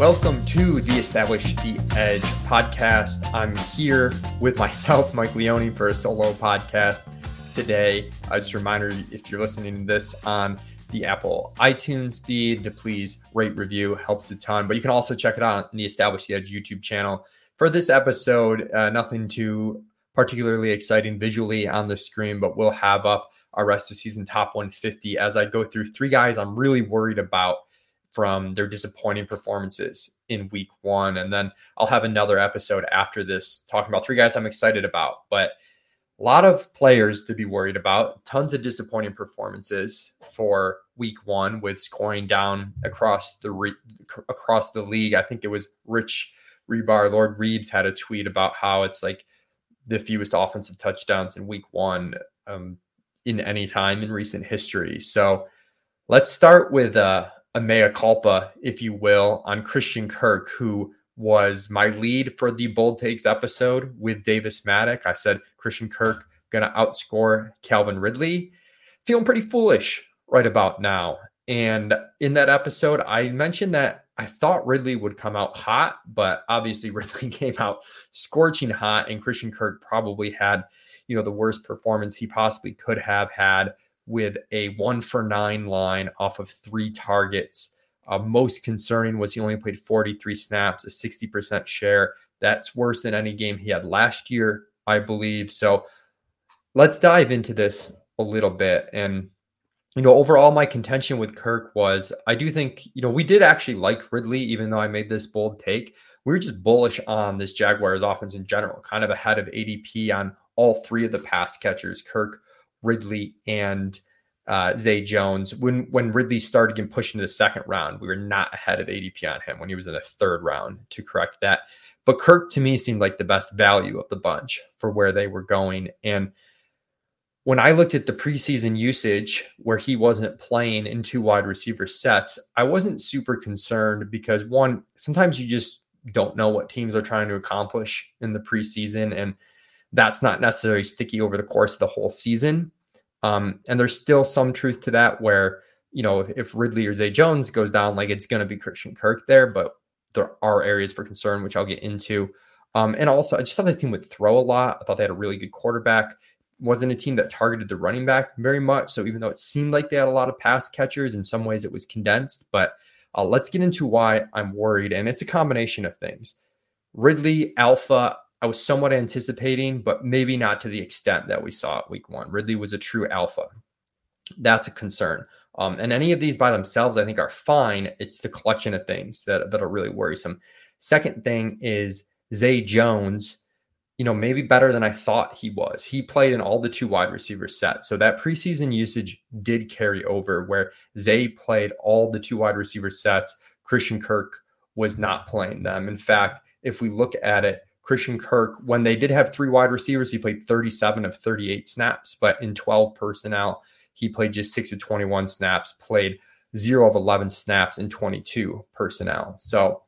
Welcome to the Establish the Edge podcast. I'm here with myself, Mike Leone, for a solo podcast today. Just a reminder, if you're listening to this on the Apple iTunes feed, to please rate, review, helps a ton. But you can also check it out on the Establish the Edge YouTube channel. For this episode, nothing too particularly exciting visually on the screen, but we'll have up our rest of season top 150 as I go through three guys I'm really worried about from their disappointing performances in week one. And then I'll have another episode after this talking about three guys I'm excited about, but a lot of players to be worried about, tons of disappointing performances for week one with scoring down across the league. I think it was Rich Rebar, Lord Reeves, had a tweet about how it's like the fewest offensive touchdowns in week one in any time in recent history. So let's start with a mea culpa, if you will, on Christian Kirk, who was my lead for the Bold Takes episode with Davis Maddock. I said Christian Kirk going to outscore Calvin Ridley. Feeling pretty foolish right about now. And in that episode, I mentioned that I thought Ridley would come out hot, but obviously Ridley came out scorching hot, and Christian Kirk probably had, the worst performance he possibly could have had, with a 1-for-9 line off of 3 targets. Most concerning was he only played 43 snaps, a 60% share. That's worse than any game he had last year, I believe. So let's dive into this a little bit. And, overall, my contention with Kirk was, I do think, we did actually like Ridley, even though I made this bold take. We were just bullish on this Jaguars offense in general, kind of ahead of ADP on all 3 of the pass catchers, Kirk, Ridley, and Zay Jones. When Ridley started getting pushed into the second round, we were not ahead of ADP on him when he was in the third round, to correct that. But Kirk, to me, seemed like the best value of the bunch for where they were going. And when I looked at the preseason usage where he wasn't playing in 2 wide receiver sets, I wasn't super concerned because, one, sometimes you just don't know what teams are trying to accomplish in the preseason, and that's not necessarily sticky over the course of the whole season. And there's still some truth to that where, if Ridley or Zay Jones goes down, like, it's going to be Christian Kirk there, but there are areas for concern, which I'll get into. And also, I just thought this team would throw a lot. I thought they had a really good quarterback. Wasn't a team that targeted the running back very much. So even though it seemed like they had a lot of pass catchers, in some ways it was condensed. But let's get into why I'm worried. And it's a combination of things. Ridley, alpha, I was somewhat anticipating, but maybe not to the extent that we saw at week one. Ridley was a true alpha. That's a concern. And any of these by themselves, I think, are fine. It's the collection of things that are really worrisome. Second thing is Zay Jones, maybe better than I thought he was. He played in all the 2 wide receiver sets. So that preseason usage did carry over where Zay played all the 2 wide receiver sets. Christian Kirk was not playing them. In fact, if we look at it, Christian Kirk, when they did have 3 wide receivers, he played 37 of 38 snaps, but in 12 personnel, he played just 6 of 21 snaps, played 0 of 11 snaps in 22 personnel. So,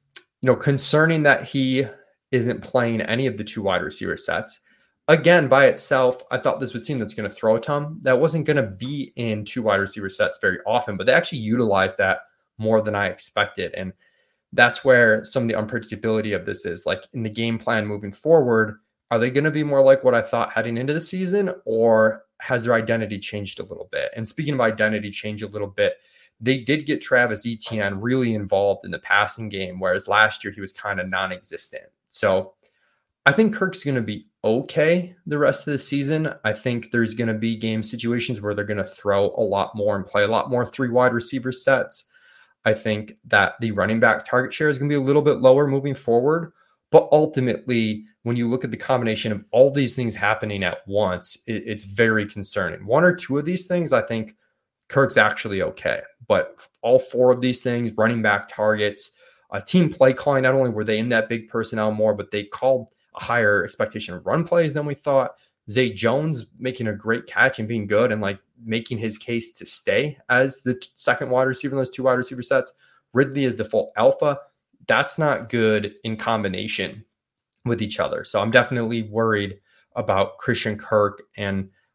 concerning that he isn't playing any of the 2 wide receiver sets. Again, by itself, I thought this was a team that's going to throw a ton. That wasn't going to be in 2 wide receiver sets very often, but they actually utilized that more than I expected. And that's where some of the unpredictability of this is. Like, in the game plan moving forward, are they going to be more like what I thought heading into the season, or has their identity changed a little bit? And speaking of identity change a little bit, they did get Travis Etienne really involved in the passing game, whereas last year he was kind of non-existent. So I think Kirk's going to be okay the rest of the season. I think there's going to be game situations where they're going to throw a lot more and play a lot more 3 wide receiver sets. I think that the running back target share is going to be a little bit lower moving forward. But ultimately, when you look at the combination of all these things happening at once, it's very concerning. 1 or 2 of these things, I think Kirk's actually okay. But all 4 of these things, running back targets, team play calling, not only were they in that big personnel more, but they called a higher expectation of run plays than we thought. Zay Jones making a great catch and being good and like making his case to stay as the second wide receiver in those 2 wide receiver sets. Ridley is the full alpha. That's not good in combination with each other. So I'm definitely worried about Christian Kirk. And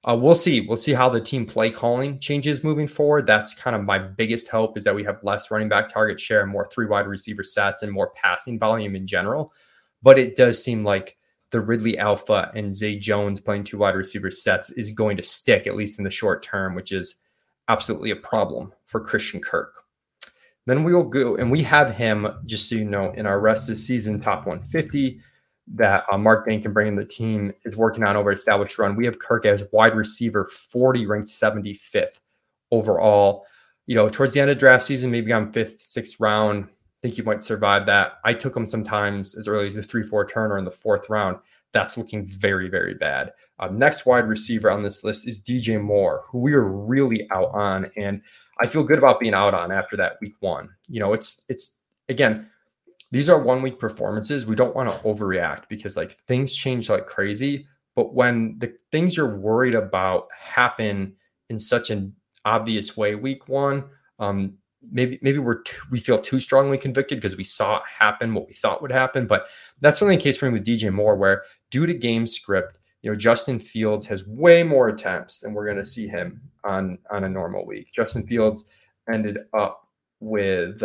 We'll see. We'll see how the team play calling changes moving forward. That's kind of my biggest hope, is that we have less running back target share, more 3 wide receiver sets, and more passing volume in general. But it does seem like the Ridley Alpha and Zay Jones playing 2 wide receiver sets is going to stick, at least in the short term, which is absolutely a problem for Christian Kirk. Then we will go, and we have him, just so you know, in our rest of the season top 150 that Mark Dane can bring in the team is working on over Established Run. We have Kirk as wide receiver 40, ranked 75th overall. Towards the end of draft season, maybe on 5th, 6th round, I think you might survive that. I took him sometimes as early as the 3-4 turn or in the 4th round. That's looking very, very bad. Next wide receiver on this list is DJ Moore, who we are really out on, and I feel good about being out on after that week 1. It's again, these are 1 week performances. We don't want to overreact because things change like crazy. But when the things you're worried about happen in such an obvious way, week 1, maybe we feel too strongly convicted because we saw it happen, what we thought would happen. But that's only the case for him with DJ Moore, where due to game script, Justin Fields has way more attempts than we're going to see him on a normal week. Justin Fields ended up with,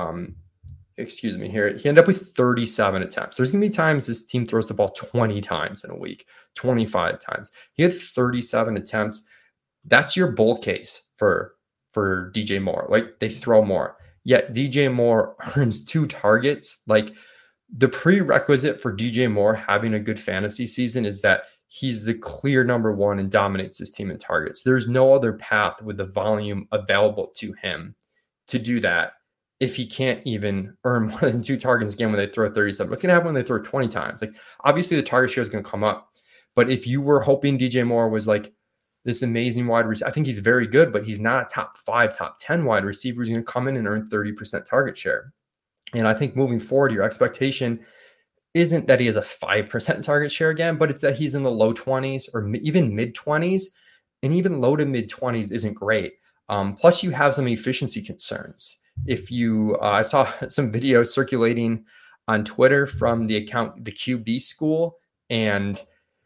he ended up with 37 attempts. There's going to be times this team throws the ball 20 times in a week, 25 times. He had 37 attempts. That's your bull case for DJ Moore. They throw more. Yet DJ Moore earns 2 targets. The prerequisite for DJ Moore having a good fantasy season is that he's the clear number 1 and dominates his team in targets. There's no other path with the volume available to him to do that if he can't even earn more than 2 targets a game when they throw 37. What's going to happen when they throw 20 times? Obviously the target share is going to come up. But if you were hoping DJ Moore was this amazing wide receiver, I think he's very good, but he's not a top 5, top 10 wide receiver. He's going to come in and earn 30% target share. And I think moving forward, your expectation isn't that he has a 5% target share again, but it's that he's in the low 20s or even mid 20s, and even low to mid 20s isn't great. Plus you have some efficiency concerns. If you, I saw some videos circulating on Twitter from the account, the QB School, and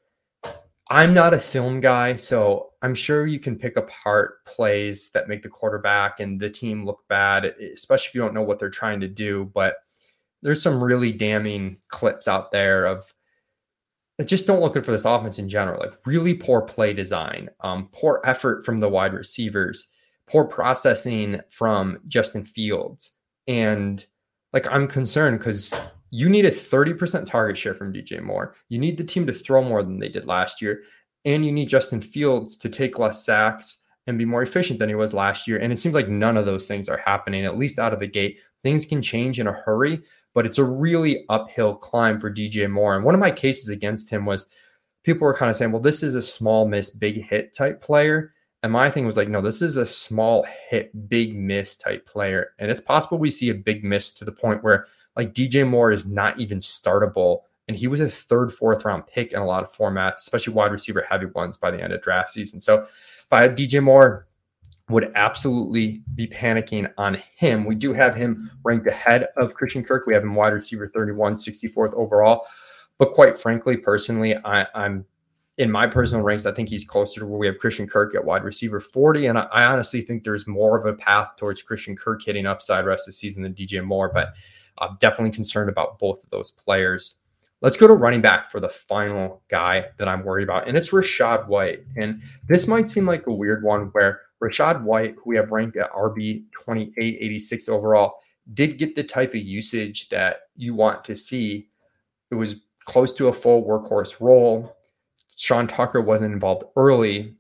I'm not a film guy, so I'm sure you can pick apart plays that make the quarterback and the team look bad, especially if you don't know what they're trying to do. But there's some really damning clips out there of just don't look good for this offense in general. Really poor play design, poor effort from the wide receivers, poor processing from Justin Fields. And I'm concerned because you need a 30% target share from DJ Moore. You need the team to throw more than they did last year. And you need Justin Fields to take less sacks and be more efficient than he was last year. And it seems like none of those things are happening, at least out of the gate. Things can change in a hurry, but it's a really uphill climb for DJ Moore. And one of my cases against him was people were kind of saying, well, this is a small miss, big hit type player. And my thing was no, this is a small hit, big miss type player. And it's possible we see a big miss to the point where DJ Moore is not even startable. And he was a 3rd, 4th round pick in a lot of formats, especially wide receiver heavy ones by the end of draft season. So if I had DJ Moore, would absolutely be panicking on him. We do have him ranked ahead of Christian Kirk. We have him wide receiver 31, 64th overall. But quite frankly, personally, I'm in my personal ranks, I think he's closer to where we have Christian Kirk at wide receiver 40. And I honestly think there's more of a path towards Christian Kirk hitting upside rest of the season than DJ Moore. But I'm definitely concerned about both of those players. Let's go to running back for the final guy that I'm worried about, and it's Rachaad White. And this might seem like a weird one where Rachaad White, who we have ranked at RB 28, 86 overall, did get the type of usage that you want to see. It was close to a full workhorse role. Sean Tucker wasn't involved early,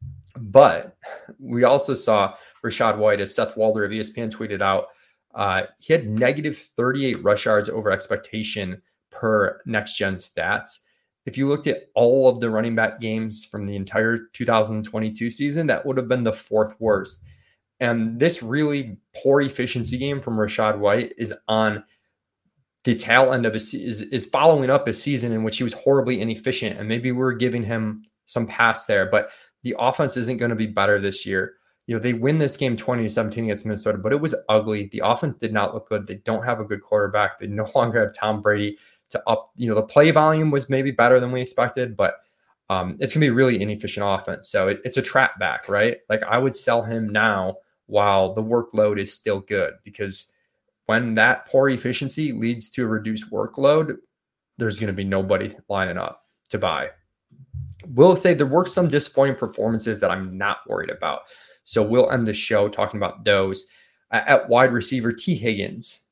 but we also saw Rachaad White, as Seth Walder of ESPN tweeted out, he had negative 38 rush yards over expectation per Next Gen Stats. If you looked at all of the running back games from the entire 2022 season, that would have been the 4th worst. And this really poor efficiency game from Rachaad White is on the tail end of is following up a season in which he was horribly inefficient. And maybe we're giving him some pass there, but the offense isn't going to be better this year. They win this game 20-17 against Minnesota, but it was ugly. The offense did not look good. They don't have a good quarterback. They no longer have Tom Brady to up. The play volume was maybe better than we expected, but it's going to be a really inefficient offense. So it's a trap back, right? Like I would sell him now while the workload is still good, because when that poor efficiency leads to a reduced workload, there's going to be nobody lining up to buy. Will say there were some disappointing performances that I'm not worried about. So we'll end the show talking about those. At wide receiver, T. Higgins,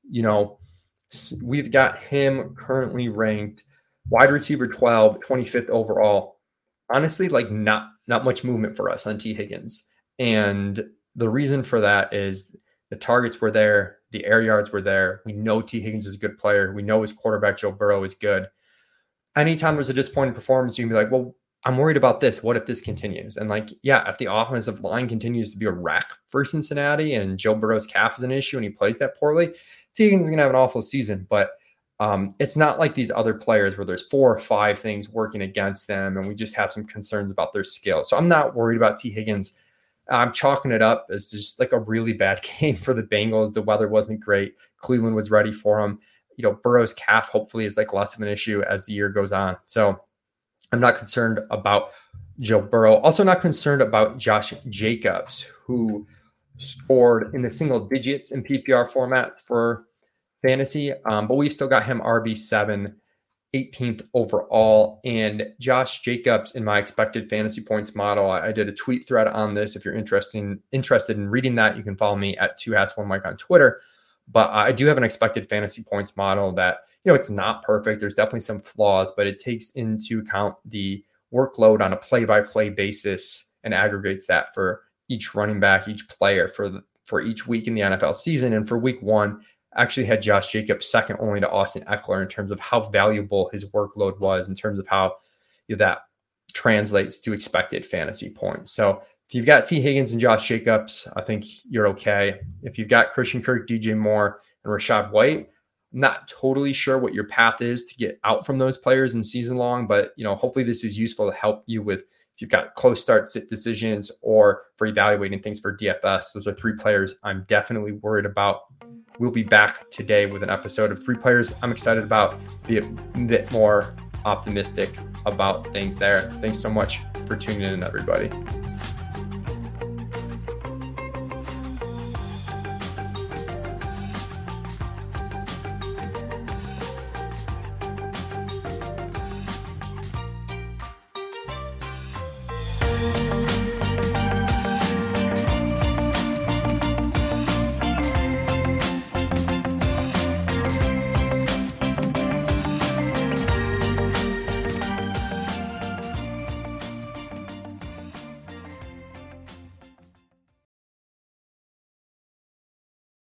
we've got him currently ranked wide receiver 12, 25th overall. Honestly, like not much movement for us on T. Higgins. And the reason for that is the targets were there, the air yards were there. We know T. Higgins is a good player. We know his quarterback, Joe Burrow, is good. Anytime there's a disappointing performance, you can be like, well, I'm worried about this. What if this continues? And if the offensive line continues to be a wreck for Cincinnati and Joe Burrow's calf is an issue and he plays that poorly, T. Higgins is going to have an awful season. But it's not like these other players where there's 4 or 5 things working against them and we just have some concerns about their skill. So I'm not worried about T. Higgins. I'm chalking it up as just like a really bad game for the Bengals. The weather wasn't great. Cleveland was ready for him. Burrow's calf hopefully is like less of an issue as the year goes on. So I'm not concerned about Joe Burrow. Also not concerned about Josh Jacobs, who scored in the single digits in PPR formats for fantasy. But we've still got him RB7, 18th overall. And Josh Jacobs in my expected fantasy points model, I did a tweet thread on this. If you're interested in reading that, you can follow me at 2hats1mike on Twitter. But I do have an expected fantasy points model that, it's not perfect. There's definitely some flaws, but it takes into account the workload on a play-by-play basis and aggregates that for each running back, each player for each week in the NFL season. And for week 1, actually had Josh Jacobs second only to Austin Eckler in terms of how valuable his workload was, in terms of how that translates to expected fantasy points. So if you've got T. Higgins and Josh Jacobs, I think you're okay. If you've got Christian Kirk, DJ Moore, and Rachaad White, I'm not totally sure what your path is to get out from those players in season long, but hopefully this is useful to help you with if you've got close start sit decisions or for evaluating things for DFS. Those are 3 players I'm definitely worried about. We'll be back today with an episode of 3 players I'm excited about, be a bit more optimistic about things there. Thanks so much for tuning in, everybody.